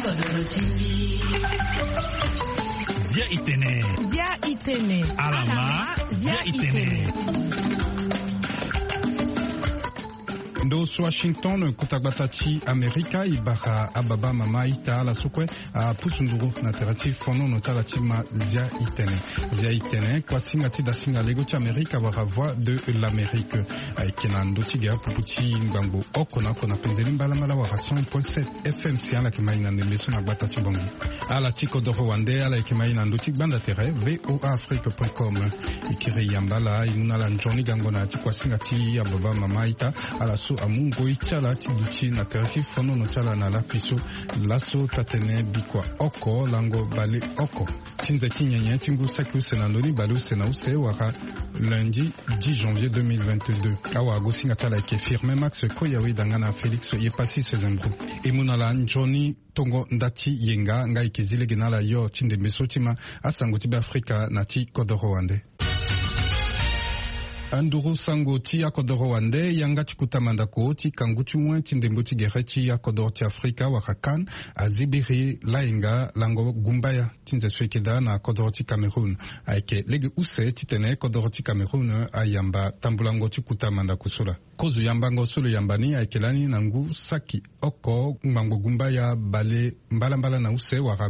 Zia Itene. Alama Zia Itene. Ndos Washington kutabatati Amerika ibaka ababa mama ita ala sukwe a pusunduru na terati fono no talati ma Zia Itene kwa singa tida singa lego cha Amerika wara voix de l'Amérique kina ndoti gya puputi ngambo okona kona penzeli mbala mala wara 100.7 FM siala kimaina ndemeso na batati bongi ala tiko do Rwanda ala kimaina ndoti banda tere voaafrique.com ikire yambala inuna la njoni gangona kwa singa ti ababa mama ita ala amungo ichala tiduchi na terati fono no chala na la piso laso tatene bikwa oko lango bale oko tinze kinyenye tingu saku senandoni balu senause waka lundi 10 janvier 2022 awa gosinga chala ke firme Max Koyawe dangana Felix yepasi sezembro emunala njoni tongo ndati yenga ngai kizile genala yo tinde mesotima asangoti ba Afrika nati kodoro wande Anduru sango ti akodoro wande yanga tikutamanda ko ti kanguti mwen tindembo ti gereti akodoro ti Afrika wakakan azibiri lainga lango gumbaya tinze swekeda na akodoro ti Cameroon aike lege use titene akodoro ti Cameroon ayamba tambulango ti kutamanda kusula kozu yambango solo yambani aikelani nangu saki oko mbango gumbaya bale mbala na use waka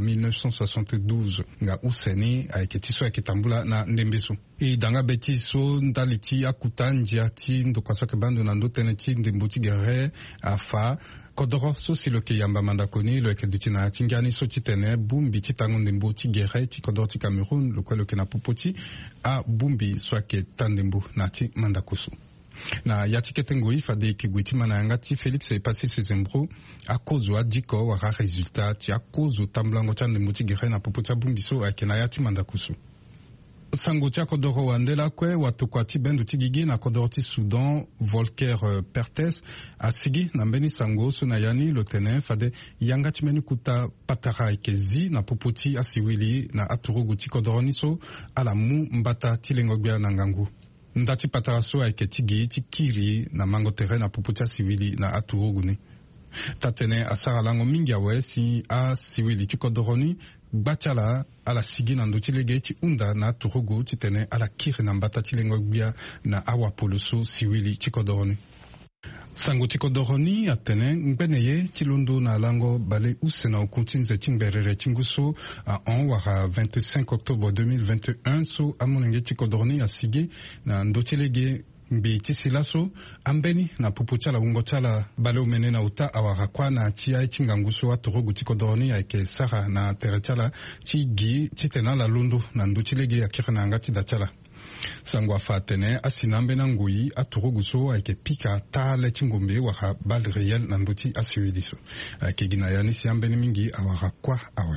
1972 nga useni aike tiso aikitambula na ndembesu danga beti so ndaliti akuta njia ti ndokwasoke bando na ndotene ti ndembuti gere afa kodoro so silo ke yamba mandakoni lo ke dutina tingani so titene bumbi titango ndembo ti gere ti kodoro ti Cameroon lo kwelo ke na popoti a bumbi so ke tandembo na ti mandakosu na yatikete ngoi fade kigwiti mananga ti Felix epasi sezembro a cause wa diko wa resultat ti a cause tamblango cha ndembo ti gere na popoti a bumbi so akena yati mandakosu sango tia kodoro wandela kwe watu kwa ti bendu ti gigi na kodoro ti Sudan Volker Pertes asigi na mbeni sango suna yani lotene fade yanga ti meni kuta patara ikezi na popoti asiwili na aturugu ti kodoro niso ala mu mbata ti lengogbia na ngangu ndati patara so aike ti gi ti kiri na mango tere na popoti asiwili na aturugu ni tatene asara lango mingi awe si a siwili ti kodoro ni Bachala ala sigi na ndoti lege ti unda na turugu ti tene ala kiri na mbata ti lengogbia na awa poloso siwili ti kodoroni. Sango ti kodoroni atene ngbeneye ti londo na lango bale use na okuntinze ti ngberere ti nguso a wara 25 octobre 2021 so amonenge ti kodoroni asigi na ndoti lege mbi ti silaso ambeni na pupuchala ungochala bale umene na uta awara kwa na ti ai ti nganguso wa turugu ti kodoroni ayeke sara na terechala ti gi ti tena la londo na nduti lege akiri na anga ti dachala sango afa tene asina mbena ngui aturugu so ayeke pika tale ti ngombe wara bale réel na nduti asiwidi so ayeke gi na ya ni si ambeni mingi awara kwa awe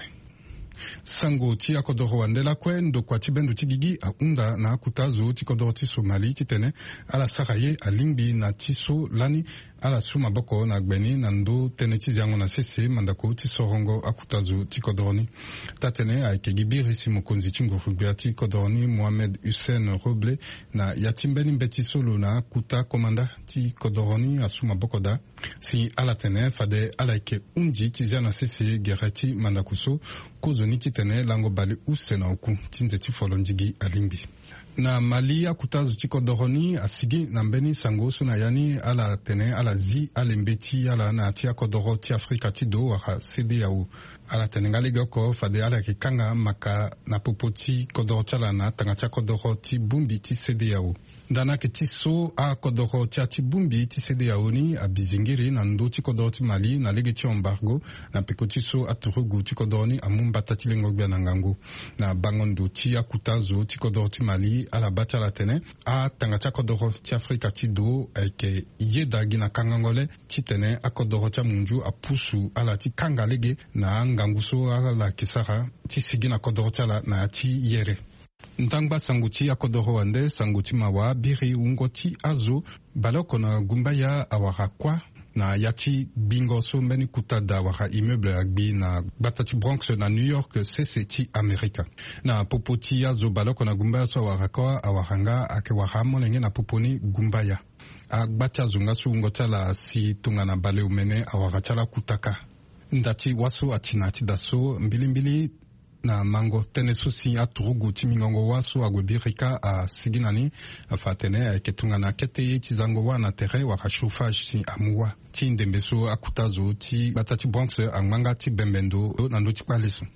sango ti akodoro wandela kwe ndo kwa ti bendu ti gigi a unda na akutazo ti kodoro ti Somali ti tene ala sara ye alimbi na ti so lani ala su maboko na gbeni na ndo tene ti ziango na sese mandako ti sorongo akutazo ti kodoroni tatene ayeke gi biri si mokonzi ti ngurubia ti kodoroni Mohamed Hussein Roble na ya ti mbeni mbe ti solo na akuta komanda ti kodoroni asu maboko da si ala tene fade ala yeke undi ti zia na sese gere ti mandako so kozo ni ti tene lango bale use na oku ti nze ti folo ndigi alimbi na Mali akutazo ti kodoroni asigi na mbeni sango so na yani ala tene ala zi ale mbeti ala na ti akodoro ti Afrika ti do wara CEDEAO ala tene nga lege oko fade ala yeke kanga maka na popo ti kodoro ti ala na tanga ti akodoro ti bumbi ti CEDEAO ndana yeke ti so akodoro ti ati bumbi ti CEDEAO ni abizingiri na ndo ti kodoro ti Mali na lege ti embargo na peko ti so aturugu ti kodoro ni amu mbata ti lengogbia na ngangu na bangondo ti akutazo ti kodoro ti Mali ala bati ala tene atanga ti akodoro ti Afrika ti do ayeke yeda gi na kangangole ti tene akodoro ti amunju apusu ala ti kanga lege na ngangu so ala kisara ti sigi na kodoro ti ala na ti yere ntangba sango ti akodoro wande sango ti mawa biri ungo ti azo baloko na gumbaya awara kwa na yati bingo so mbeni kuta da waka immeuble agbi na bata ti Bronx na New York sese ti Amerika na popo ti azo baloko na gumbaya so awara kwa awaranga ake waka molenge na popo ni gumbaya agbati azo nga so ungo ti ala si tunga na bale umene awara ti ala kutaka ndati waso atina ti daso mbilimbili na mango tene susi aturugu timingongo waso agwebirika a siginani afatene aketunga na kete ti zango wana tere waka chauffage si amuwa ti ndembeso akutazo ti batati Bronx angmanga ti bembendo na ndo ti paleso.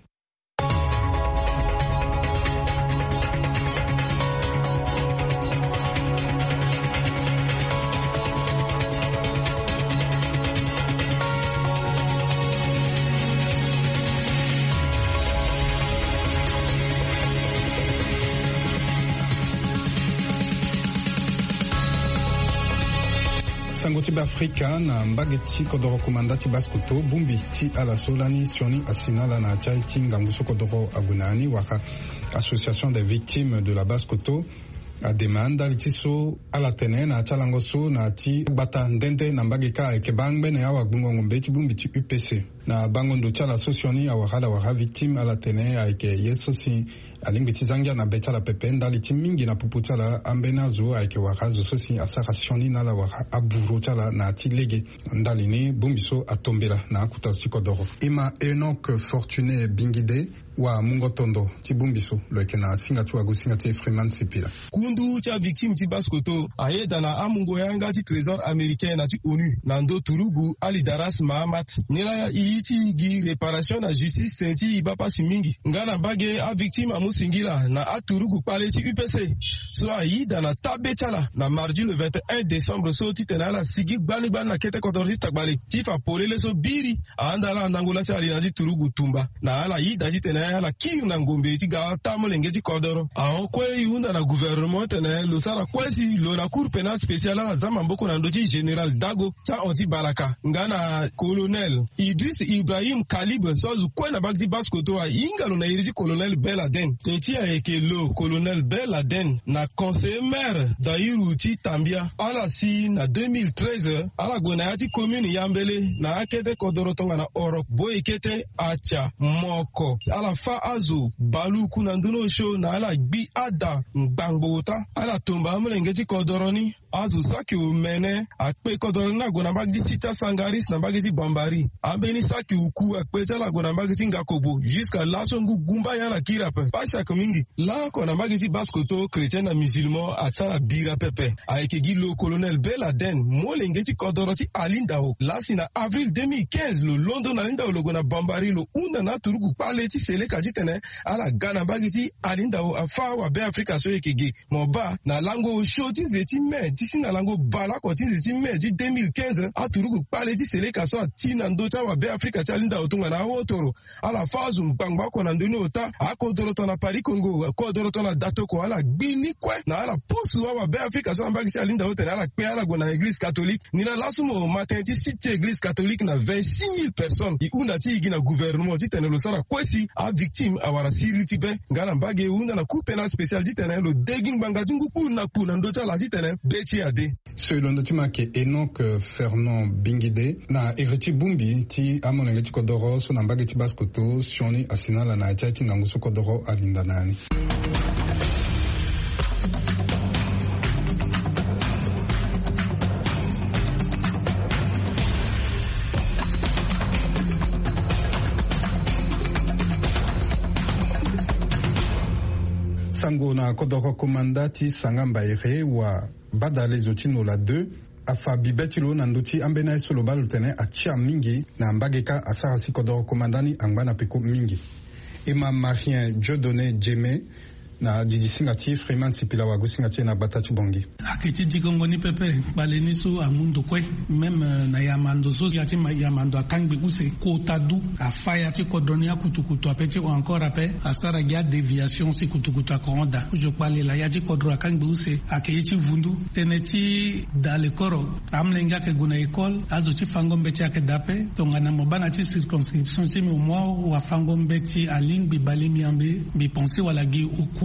Sango ti Afrika na mbage ti kodoro komanda ti Bascoto bumbi ti ala solani sioni asinala na chai ti nganguso kodoro agunani waka Association des victimes de la Bascoto a demanda ti so ala tene na chalango so na ti bata ndende na mbage ka eke bangbe na awa gbungongo mbe ti bumbi ti UPC na bangondo ti ala sosioni awahada waha victime ala tene eke yeso si alingbi ti zangia na beti ala pepe ndali ti mingi na pupu ti ala ambena zo ayeke waka zo so si asara sioni na ala waka aburo ti ala na ti lege ndali ni bumbi so atombela na akuta ti kodoro ima Enoch Fortuné Bingide wa mungo tondo ti bumbi so lo yeke na singa ti wago singa ti Freeman Sipila kundu ti victime ti Bascoto ayeda na amungo yanga ti trésor américain na ti ONU na ndo turugu Ali Daras Mahamat nila iyi ti gi réparation na justice ti ibapa si mingi nga na bage a victime amusingila na aturugu pale ti UPC so ayida na tabe tiala na mardi le 21 décembre so ti tene ala sigi gbani gbani na kete kodoro ti tagbale ti fa polele so biri aandala andangola si ali na ti turugu tumba na ala yida ti tene ala kir na ngombe ti ga tamolenge ti kodoro aokwe iunda na gouvernement tene lo sara kwesi lo na cour pénal spéciale ala zama mboko na ndo ti général Dago ta onti balaka nga na colonel Idriss Ibrahim Kalib so zu kwe na bak ti Bascoto a ingalo na iri ti colonel Beladen ti ayeke lo colonel Beladen na conseiller maire Dayiru ti Tambia ala si na 2013 ala gue na ya ti commune Yambele na akete kodoro tonga na orok bo ekete acha moko ala fa azo baluku na nduno show na ala gbi ada ngbangbo ala tomba amulenge ti kodoro ni azu saki umene akpe kodoro na gue na bak di sita sangaris na bak ti bambari abeni saki uku akpe tala gue na bak ti ngakobo jusqu'à laso ngu gumba yala kirape pasha mingi la ko na bak ti Bascoto chrétien na musulman atala bira pepe ayeke gi lo colonel Beladen molenge ti kodoro ti alindao lasi na avril 2015 lo londo na alindao lo gue na bambari lo unda na turugu pale ti seleka ti tene ala ga na bak ti alindao afa wabe Afrika so yeke ge mo ba na lango show ti nze ti me ti si na lango bala ko ti nze ti me ti 2015 aturugu pale ti seleka so ati na ndo ti wabe Afrika ti alindao tunga na wotoro ala fa zum gbangba ko na ndoni ota akodoro to na Paris Congo akodoro to na datoko ala gbini kwe na ala posu wabe Afrika so ambaki ti alindao tene ala kpe ala gue na église catholique ni na lasumo matin ti site église catholique na 26,000 personnes i una ti igi na gouvernement ti tene lo sara kwesi a victime awara siri ti be nga na mbage una na cour pénal spécial ti tene lo degi ngbanga ti ngu pu na ndo ti ala ti tene be ti ade so lo ndo ti ma yeke Enoch Fernand Bingide na iri ti bumbi ti amolenge ti kodoro so na mbage ti Bascoto sioni asinala na atia ti ngangu so kodoro alinda na ani. Sango na kodoro komanda ti sanga mbaire wa badale zo ti no la 2 afa bibeti lo na ndo ti ambena e so lo ba lo tene atia mingi na mbage ka asara si kodoro komanda ni angba na peko mingi ima Marien Dieudonné Djemé na didi singa ti Freeman Sipila wago singa ti na bata ti bongi akiti jikongo ni pepe baleni so amundo kwe même na yamando so ya ti yamando akangbe use ko tadu afaya ti kodoni akutukutu apeti ou encore ape asara gia déviation si kutukutu akonda jo pale la ya ti kodro akangbe use akeye ti vundu tene ti dale koro amlenga ke guna école azo ti fangombe ti ake dape tongana mobana ti circonscription ti mi mo wa fangombe ti alingbi balemi ambe bi penser wala gi oku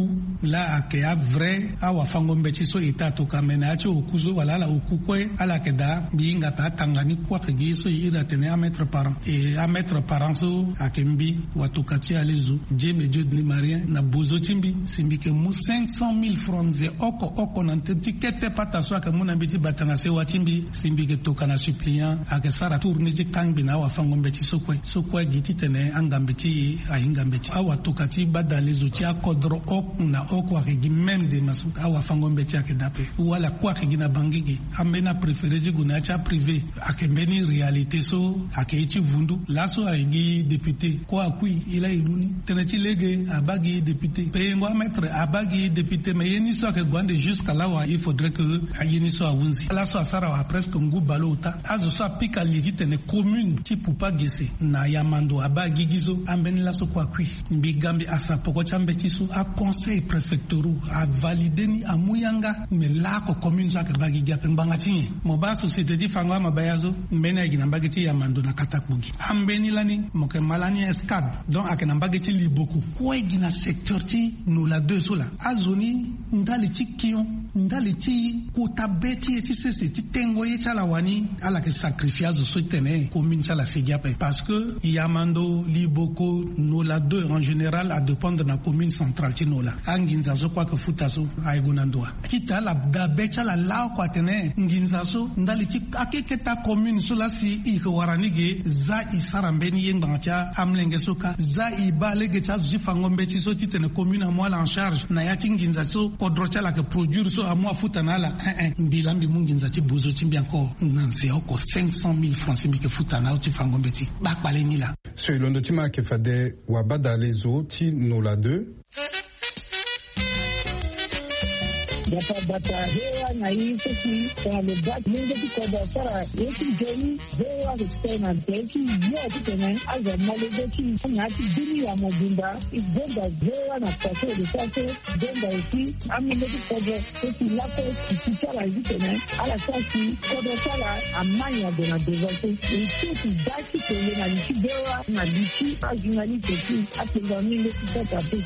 la ake a vrai awa fango mbeti so itatu kamena achi okuzo wala la okukwe ala ke da binga ta tangani kwa kegi so ira tene a mettre par an et a mettre par an so akembi watukati alezu jeme Dieu de Marien na bozo timbi simbi ke mu 500,000 francs ze oko na tenti kete pata so ke mu na biti batana se watimbi simbi ke tokana suppliant ake sara tourni ji kangbi na wa fango mbeti so kwe giti tene angambeti ainga mbeti awa tukati badalezu ti akodro ok na oko akegi même de masu awa fango mbeti ake dape wala kwa akegi na bangigi ambena préféré ji guna cha privé ake mbeni réalité so ake ichi vundu laso aigi député kwa akui ila iluni teneti lege abagi député pengo mettre abagi député mais yeni so ake gwande jusqu'à là il faudrait que yeni so awunzi laso asara wa presque ngu balota azo so apika liji tene commune ti pupa gese na yamando abagi gizo ambeni laso kwa akui mbigambi asa poko chambe tisu a conseil préfectoraux a validé ni amuyanga me la ko commune so ake bagi gape mbanga tinye mo ba société di fangwa mabayazo mbena igina mbageti yamando na katakbugi ambeni lani moke malani escad donc ake na mbageti liboku ko igina secteur ti no la deux sola azoni ndali tikion ndali ti kota beti ti sese ti tengo ye chala wani ala ke sacrifice so tene commune chala segiape parce que yamando liboko no la deux en général a dépendre na commune centrale ti no la anginza so kwa ke futa so ay gonandoa kita la dabe chala la kwa tene nginza so ndali ti akeketa commune so la si i ko waranige za isarambeni yenga cha amlenge soka za ibalege cha zifango mbeti so ti tene commune moi en charge na ya tinginza so kodro chala ke produire so a moi futa nala mbilambi munginza ti bozo timbi encore nanse oko 500,000 francs mbi ke futa na ti fango mbeti bakpale ni la so ilondo tima ke fade wabada lezo ti no la 2 bata hewa na hii sisi kwa lebaki mingi tukoda sara yeki jeni hewa kutena teki yote tena aza malebeki nyati dini ya mobimba igonda hewa na paso de sase gonda eti amile tukoda eti lapo kitala hivi tena ala sasi koda sara amanya de na devante eti daki tele na lichi hewa na lichi ajunali teki atenga mingi tukoda teki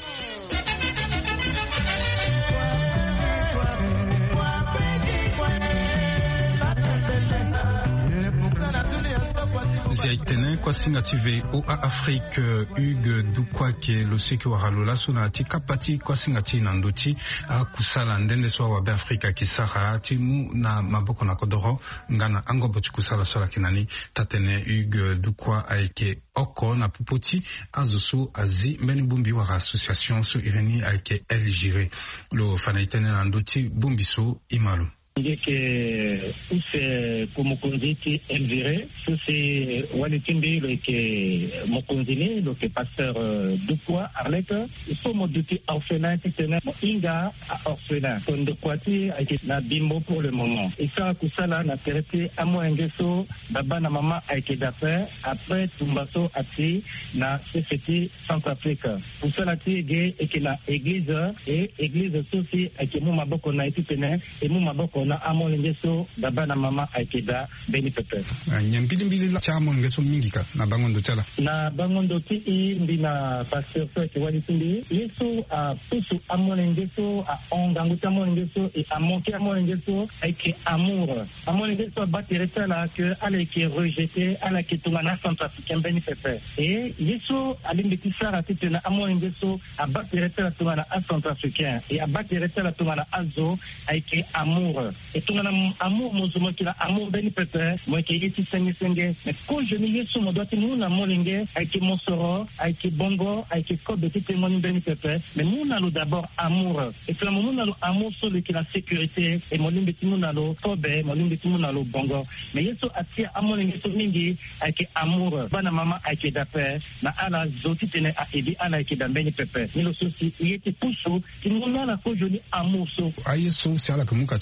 Ziaitene kwa singa tive o a Afrique Hugues Dukwake lo seki wa halola suna ti kapati kwa singa ti nandoti a kusala ndende so wa be Afrika kisara ti mu na maboko na kodoro ngana angobo ti kusala sola kinani tatene Hugues Dukwa aike oko na pupoti azusu azi mbeni bumbi wa association so ireni aike elgire lo fanaitene nandoti bumbi so imalu que use kumukunziti Elvire c'est walitimbi le que mokunzini le que pasteur Dukwa Arlette so moduti orphelin tena inga orphelin kon de kwati ake na bimbo pour le moment et ça kusala na traité amo engeso baba na mama ake d'après après tumbaso ati na CCT Centrafrique kusala ti ge et que la église sosi ake mu maboko na itene et mu maboko na amo ngeso baba na mama aikeda beni pepe nyambili la chamo ngeso mingika na bangondo chala na bangondo ti mbina pasteur so ke wali tindi yeso a pusu amo ngeso a ongangu tamo ngeso et a manqué amo ngeso aike amour amo ngeso battre tala que ala qui rejeté ala qui tungana centrafricain beni pepe et yeso alimbi ti sara tena amo ngeso a battre tala tungana a centrafricain et a battre tala tungana azo aike amour et tout mon amour mon qui la amour beni pepe moi qui est senge mais quand je me yesu mo doit nous na molinge avec mon soro avec bongo avec kobe qui témoigne beni pepe mais nous n'allons d'abord amour et puis nous n'allons amour sur le qui la sécurité et mon limbe nous n'allons kobe mon limbe nous n'allons bongo mais yesu atia amour ngi mingi avec amour bana mama avec d'après na ala zoti tene a edi ala avec beni pepe ni le souci il était pousso qui nous na ko joli amour so ayeso c'est ala kumuka timuna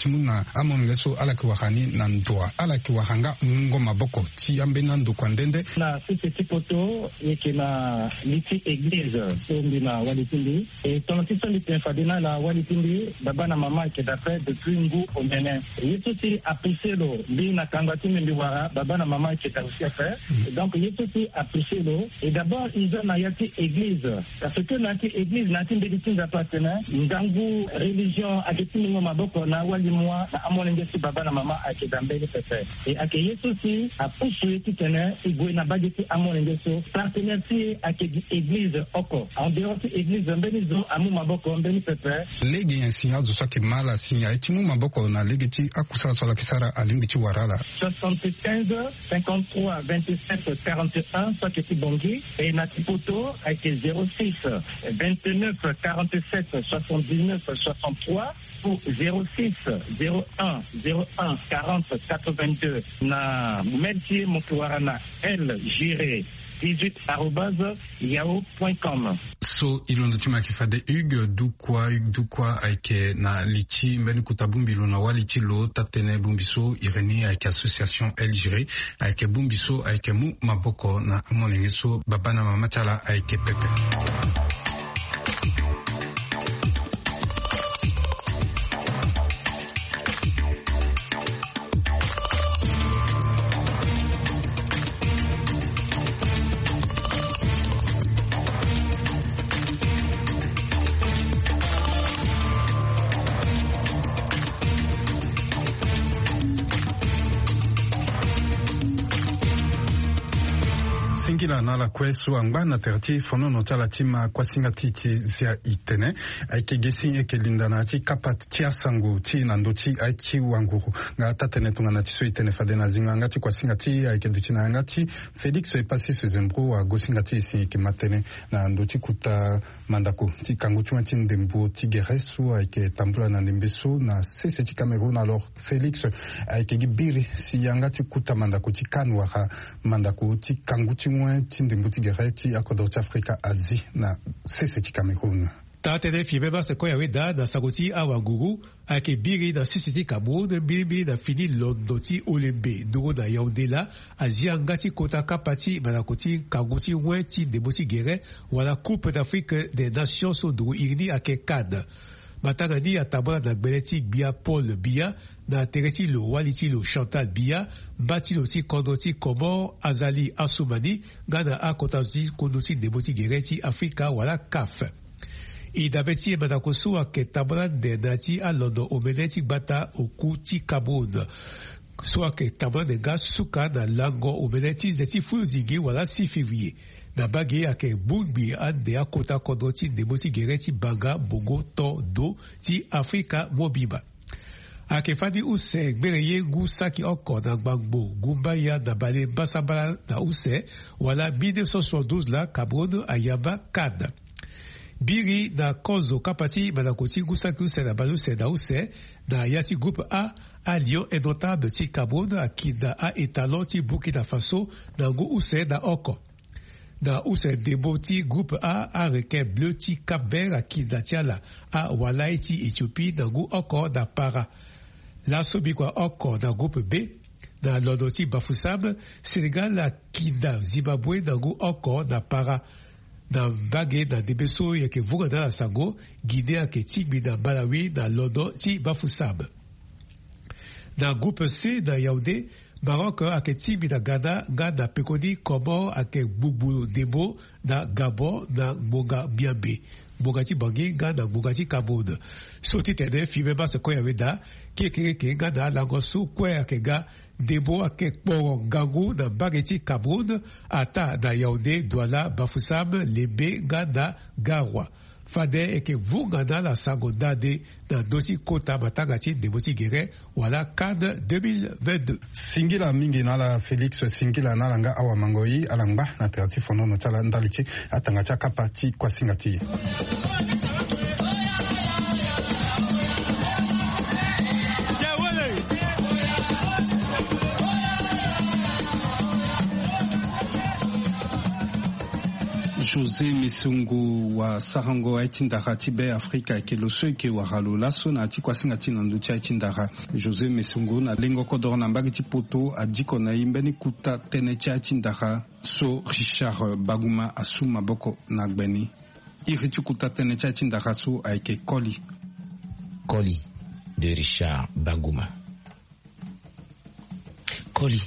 amongeso alaki wahani na ndoa alaki wahanga ngo maboko ti ambe na ndukwa ndende na sisi tipoto yeke na liti église sombi na walitindi et tonotisa liti fadina la walitindi baba na mama ke d'après depuis ngu omene yesu ti apprécié lo bi na kangati mbi wara baba na mama ke ta aussi faire donc yesu ti apprécié lo et d'abord ils ont na yati église parce que na ti église na ti ndeti nza patena ngangu religion akiti ngo maboko na wali mwa na amone ngesi baba na mama ake dambele pepe et ake yesu ti apusu ti tene igwe na bageti amone ngeso partenaire ti ake église oko en dehors ti église mbeni zo amu maboko mbeni pepe legi yansi azu sake mala sinya eti mu maboko na legi ti akusala sola kisara alimbi ti warala 75 53 27 41 sake ti bongi et na ti poto ake 06 29 47 79 63 ou 06 01 01 40 82 na Melchier Mokuarana L Giré 18@yahoo.com. So ilondo tima kifade Hugues dukwa aike na lichi mbeni kutabumbi na walichi lo tatene bumbiso ireni aike association El Giré aike bumbiso aike mu maboko na amoningiso baba na mama chala aike pepe. Singila nala kwesu angba na terti fono notala tima kwa singa titi zia itene aike gesi eke lindana ti kapat tia sangu ti nandochi aiki wanguru nga tatene tunga na tiso itene fadena zinga ngati kwa singa ti aike dutina ngati Felix epasi sezembro a gosinga ti isi eke matene na ndochi kuta mandako ti kanguchuma ti ndembo ti geresu aike tambula na ndembeso na sese ti Cameroun alors Felix aike gibiri si yanga ti kuta mandako ti kanwara mandako ti kanguchi tinde mbutigere ti akodoti Afrika Asie na sese ti Cameroun. Tatene fibeba se koya weda na sagoti awanguru ake biri na sisi Cameroun biri na fini londoti olembe duro na yaundela Asia ngati kota kapati manakoti kanguti weti deboti gere wala Coupe d'Afrique des Nations so duro irni ake Cannes. Matangani atabala na gbeleti bia Paul Bia na tereti lo waliti lo Chantal Bia bati lo ti kondoti Komor Azali Assoumani gana akotazi kondoti deboti gereti Afrika wala CAF. Idabeti manakosu ake tabala de nati a London omeneti bata oku ti Cameroun. So ake tabala de gas suka na lango omeneti zeti fuludigi wala 6 février. Na bagi ake bungbi ande akota kondoti deboti gereti banga bongo to do ti Afrika mobiba. Ake fadi use gbereye ngu saki oko na gbangbo gumbaya na bale basabala na use wala 1972 la Cameroun ayamba Cannes. Biri na kozo kapati manakoti ngu saki use na baluse na use na yati groupe A Lyon et notable ti Cameroun akida a etalon ti Burkina Faso na ngu use na oko. Na use deboti groupe A requin bleu ti Cap-Vert akida tiala a walai ti Éthiopie na ngu oko na para. La sobikwa oko na groupe B na lodoti Bafoussam Sénégal la kinda Zimbabwe na ngu oko na para. Na mbage na debeso yake vunga na sango Guinée ke tigbi na Malawi na lodo ti Bafoussam. Na groupe C na Yaoundé Maroc ake tigbi na Ghana pekoni Comore ake Bubu Debo na Gabon na Mbonga Miambe. Bogati bangi Ghana Bogati Cameroun. Soti tene fimeba se koya weda ke Ghana langosu kwe ake ga Debo ake Kporo Gangu na Bageti Cameroun ata na Yaoundé Douala Bafoussam Lembe Ghana Garwa. Fade eke vunga na la sagondade na dosi kota matangati deboti gere wala Cannes 2022. Singila mingi nala Felix singila nalanga awa mangoi alangba na teati fono no chala ndalichi atangacha kapati kwa singati. José Mesungu wa Sarango Aitindara Tibe Afrika Keloso ke waralo laso na ati kwasinga tinandu cha Aitindara. José Mesungu na lengo kodor na mbagiti poto adiko na imbeni kuta tene cha Aitindara so Richard Baguma asuma boko na gbeni. Iritu kuta tene cha Aitindara so aike Koli. Koli de Richard Baguma. Koli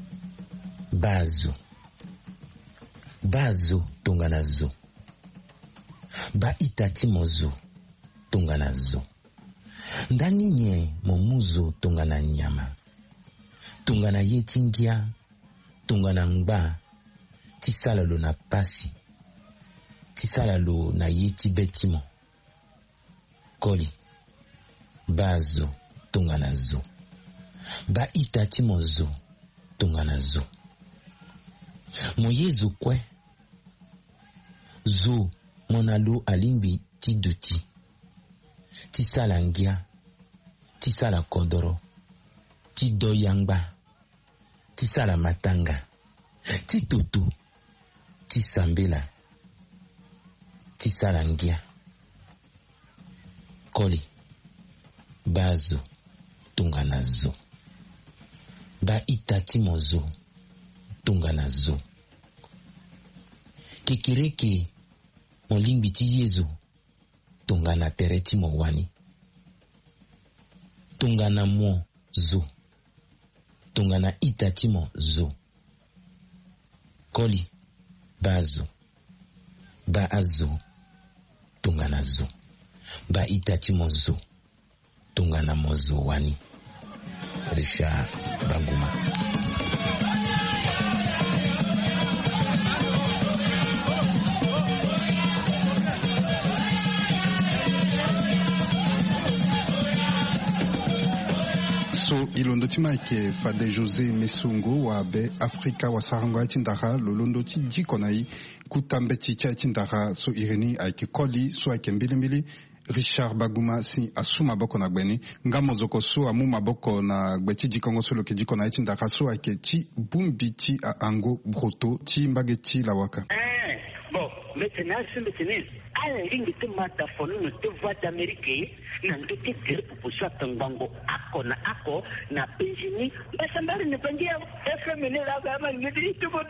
Bazo tonganazo. Ba itati mozo tonganazo. Ndani nye momuzo tongana nyama. Tongana yetingia, tongana ngba. Tisala lo na pasi. Tisala lo na yeti betimo. Koli Bazo tonganazo. Ba itati mozo tonganazo. Moyezu kwe zo monalo alimbi tiduti tisala ngia tisala kodoro tidoyangba tisala matanga titutu tisambela tisala ngia. Koli Bazo tonganazo. Ba itati mozo tonganazo. Kekireke molimbi ti Yezu tongana pereti mo wani. Tongana mo zo. Tongana itati mo zo. Koli Bazo. Ba azo tonganazo. Ba itati mo zo. Tongana mo zo wani. Richard Baguma. So ilondo timaike Fade José Mesungu wa be Afrika wa Sarango Aitindara lolondo ti jikonai kutambeti cha Aitindara so irini aike Koli so aike mbilimbili. Richard Baguma si asuma boko na gbeni ngamo zoko so amu maboko na gbeti jikongo solo ke jikona Aitindara so aike ti bumbi ti a ango broto ti mbageti la waka. Bon, maintenant ala ringi te mata fonu no te voix d'Amérique na ndote kele proposition tangango ako na penjini basambari ne pangia FM ne la gama ngidi to bodo.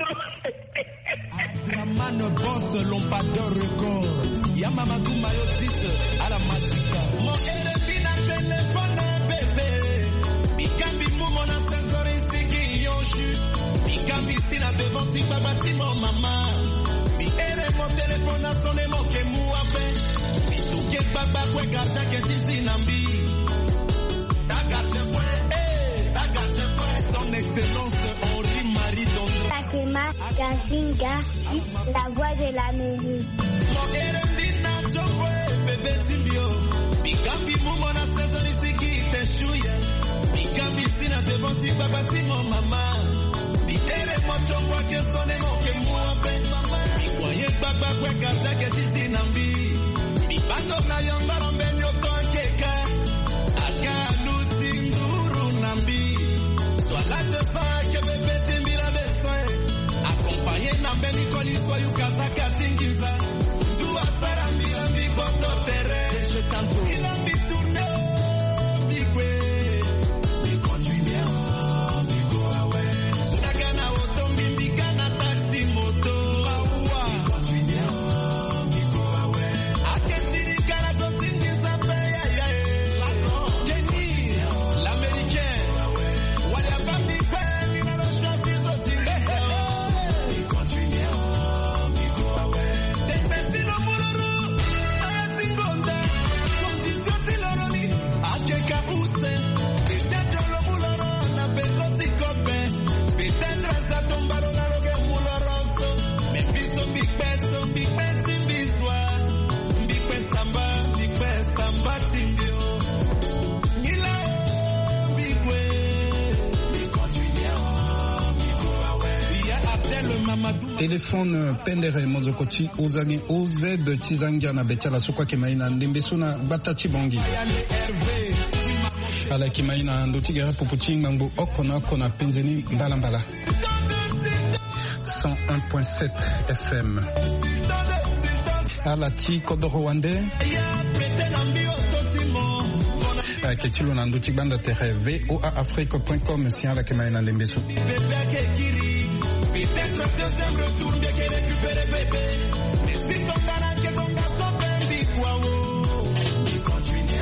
Ramano boss l'ont pas de record. Ya mama Gumba yo 10 à la matika. Mo ene na téléphone bébé. Bikambi mumo na sensor insigi yonju. Bikambi sina devant ti babati mo mama. Ere mon téléphone a sonné mon ke muape. Bituke baba kwe gacha ke tisi nambi. Tagache fwe, son excellence Henri Marie Dondre. Fatima Gazinga, la voix de la musique. Mon ere ndina chokwe bebe timbio. Bikambi mumo na sezoni siki te shuye. Bikambi sina devant ti baba ti mon mama. Ere mon chokwa ke sonné mon ke muape. Voyez baba kwe kata ke sisi nambi. Bibando na yongaro mbenyo konkeka. Aka luti nguru nambi. Swala de sa ke bebe timbira besoin. Accompagné na mbeni koli soyu kasaka tingiza. Fundu asara mbira mbiboto tere. Je tanto. Ilambi tourne o bigwe. Bikonjuine o bigo awe. Sudagana otombi mbigana taxi moto. Téléphone pendere mozokoti ozangi OZ tizangia na betala sokwa kemaina ndembeso na batati bongi ala kemaina ndotigara poputi mambo okona penzeni mbala 101.7 FM. ala ti kodoro wande ketilo na nduti banda tere voaafrique.com si ala kema ina lembeso peut-être deuxième retour bien qu'il récupère bébé mais si ton gana que ton garçon baby quoi il continue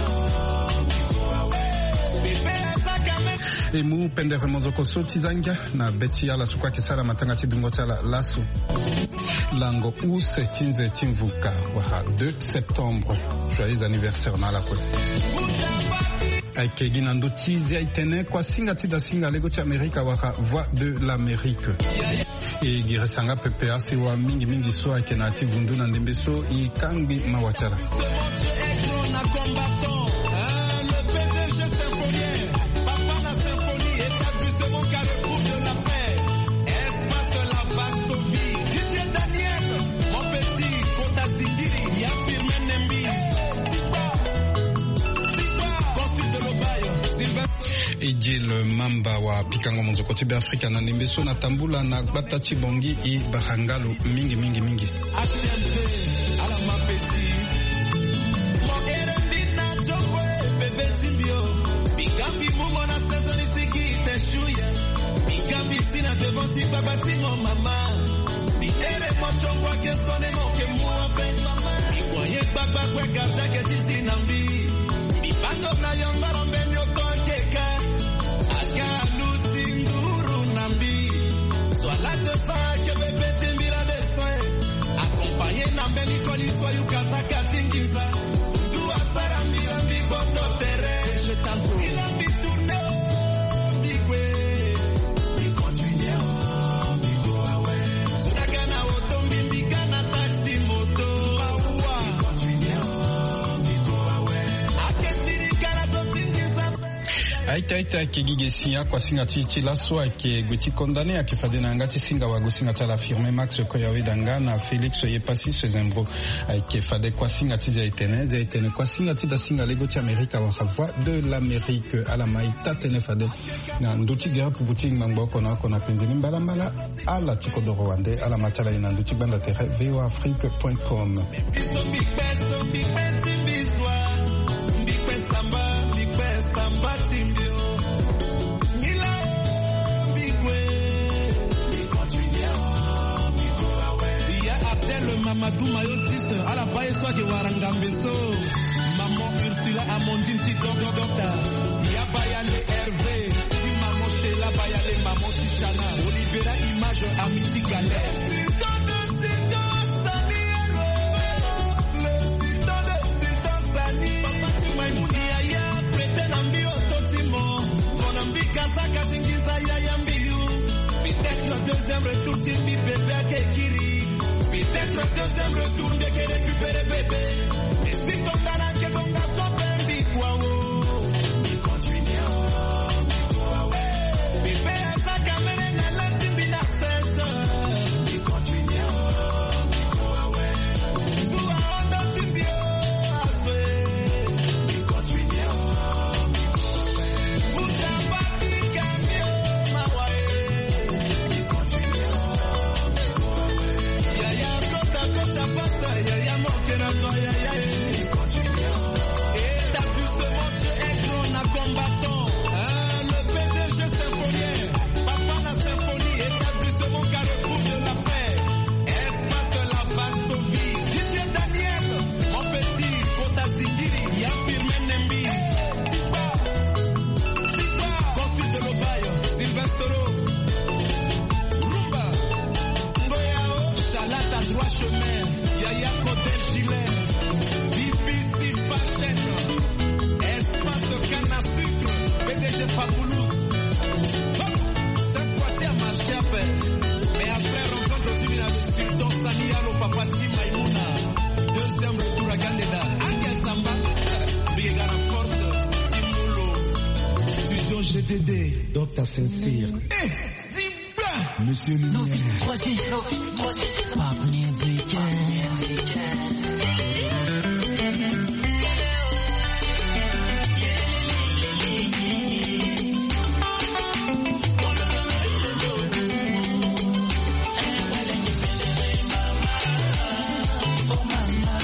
emu pendere mozoko soti zanga na beti ala sukwa kisala matanga tidungo tala lasu lango ou setinze timvuka wa 2 septembre joyeux anniversaire na la kwe Aike ginando tizi aitene kwa singa tida singa lego cha Amerika waka voix de l'Amérique e giresanga PPA siwa mingi so aike na tivundu na ndembeso i kangbi mawachara Ejil Mamba wa Pikango Monzoko Tibe Afrika na Nimbeso na Tambula na Bata Chibongi i Bahangalo mingi Aita kigige sinya kwa singa chichi la soa ke guti condamné akifade na ngati singa wa gusinga tala firme Max Koyawe danga na Felix Yepasi Sezembro akifade kwa singa tizi aitene kwa singa tida singa lego cha Amerika wa voix de l'Amérique ala maita tenefade na nduti gera pubuti mangbo na penzini mbala ala tikodoro wande ala matala ina nduti banda tere voaafrique.com Mamadou Mayotis à la base soit que Warangambeso maman Ursula Amandine Titondo Docteur Yabayale Hervé si maman Sheila Bayale maman Tishana Olivera Image Amiti Galère peut-être deuxième retour Timbi bébé Kekiri peut-être deuxième retour de qui récupérer bébé mais si ton gana que ton garçon baby quoi il continue bébé sa caméra na la timbi na 16 il continue tu vas rendre timbi il continue mucha papi cambio mawae il continue Kota pasa ya moke na toya ya il continue et t'as vu ce match est grand na combattant le PDG symphonier papa na symphonie et t'as vu ce mon carrefour de la paix espace la Varsovie Didier Daniel mon petit Kota Singiri ya firme Nembi Tipa consul de l'Obayo Sylvestre Rumba Ngoyao Chalata droit chemin Yaya Kodel Gilet BBC Fashion Espace Canne à sucre PDG Fabulous cette fois-ci à marché à peine mais après rencontre au tribunal de Sultan Sanialo Papati Maïmouna deuxième retour à Gandeda Agnès Samba Bigana Force Timolo Studio GTD Dr Sincere Monsieur Lumière Pop Music Oh mama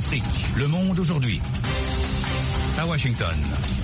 Afrique, le monde aujourd'hui. À Washington.